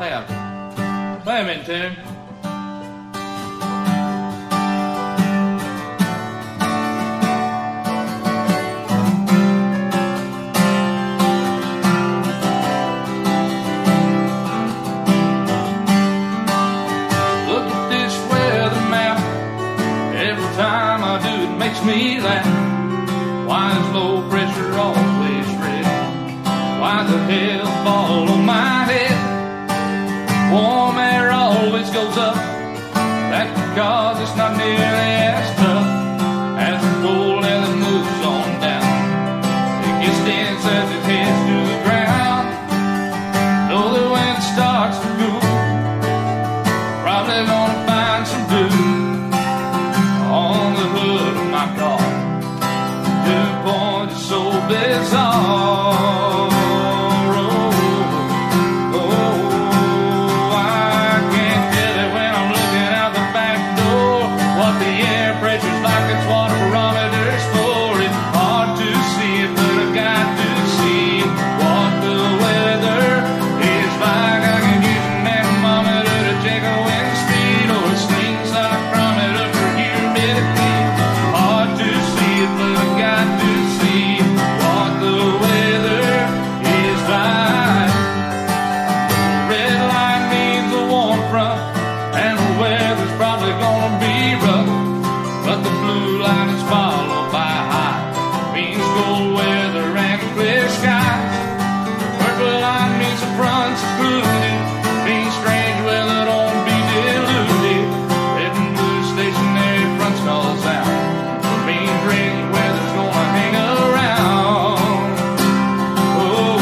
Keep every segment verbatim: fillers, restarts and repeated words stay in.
play a play 'em in tune. Look at this weather map. Every time I do, it makes me laugh. Why is low pressure always red? Why the hell fall on my head? Warm air always goes up. That's because it's not nearly as tough as the cold air that moves on down. It gets dense as it heads to the ground. Know that when it starts to cool, probably gonna find some dew on the hood of my car. Dew point is so bizarre. Pressure's like its water barometers for it. Hard to see it, but I got to see what the weather is like. I can use an anemometer to check a wind speed or a sling cyclometer for humidity. Hard to see it, but I got to see what the weather is like. Red line means a warm front, and the weather's probably gonna be rough. But the blue line is followed by high, means cold weather and clear skies. Purple line means the front's included, means strange weather don't be deluded. Red and blue stationary fronts calls out, means rainy weather's gonna hang around. Oh,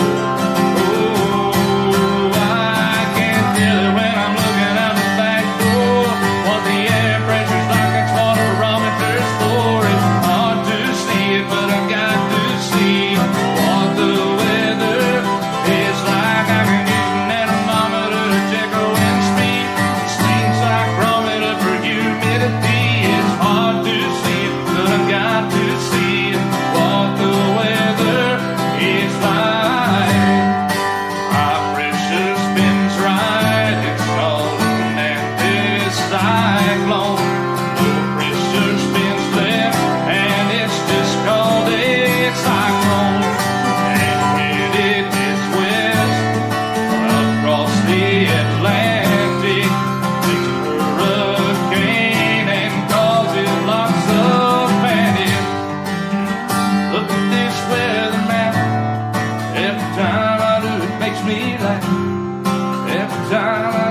oh, I can't tell it when I'm looking out the back door what the air pressure's like. Barometers for it. Hard to see it, but I got to see what the weather is like. I can use an anemometer to check a wind speed, sling cyclometer for humidity. It's hard to see it, but I got to see what the weather is like. High pressure spins right, it's called an anticyclone. Every time I